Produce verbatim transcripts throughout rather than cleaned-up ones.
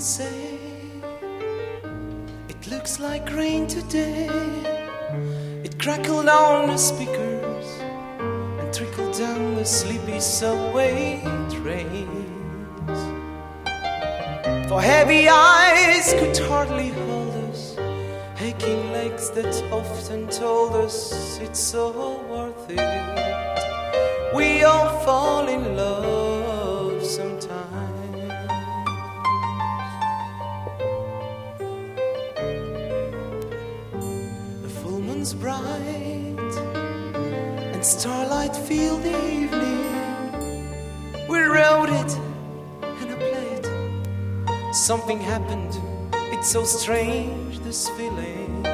say it looks like rain today. It crackled on the speakers and trickled down the sleepy subway trains. For heavy eyes could hardly hold us, aching legs that often told us it's so worth it. We all fall in love sometimes. The full moon's bright and starlight fill the evening. We wrote it and I played. Something happened, it's so strange, this feeling.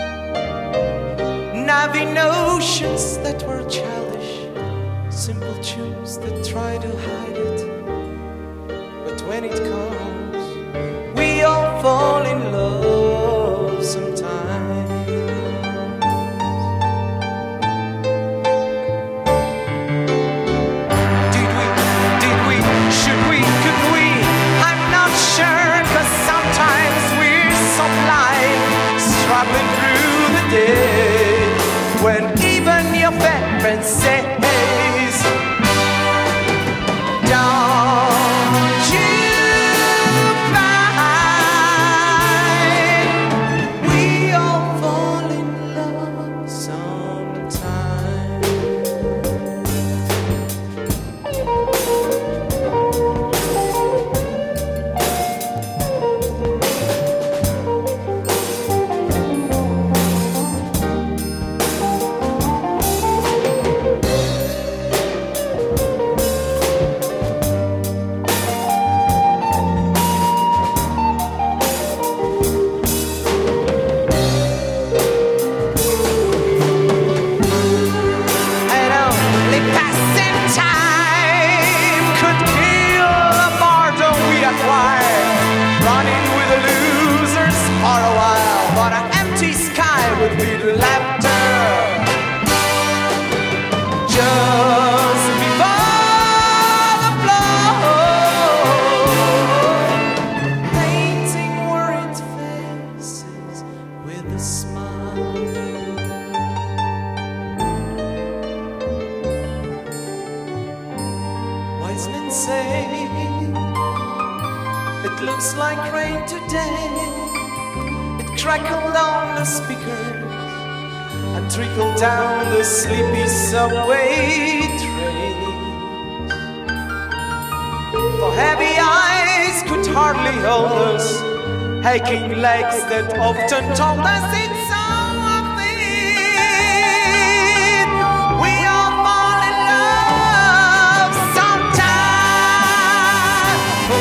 Navy notions that were childish, simple tunes that try to hide it. But when it comes, we all fall in love sometimes. Did we, did we, should we, could we? I'm not sure, 'cause sometimes we're so blind, struggling through the day, when even your best friend says, don't you mind? We all fall in love sometime. Running with the losers for a while, but an empty sky would be the laughter. Just before the blow, painting worried faces with a smile. Wise men say it looks like rain today. It crackled on the speakers and trickled down the sleepy subway trains. For heavy eyes could hardly hold us, aching legs that often told us it's so worth it. We all fall in love sometime. Oh.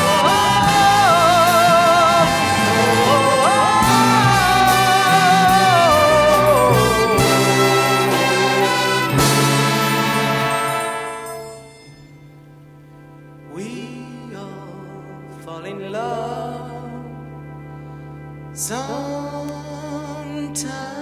We all fall in love sometime.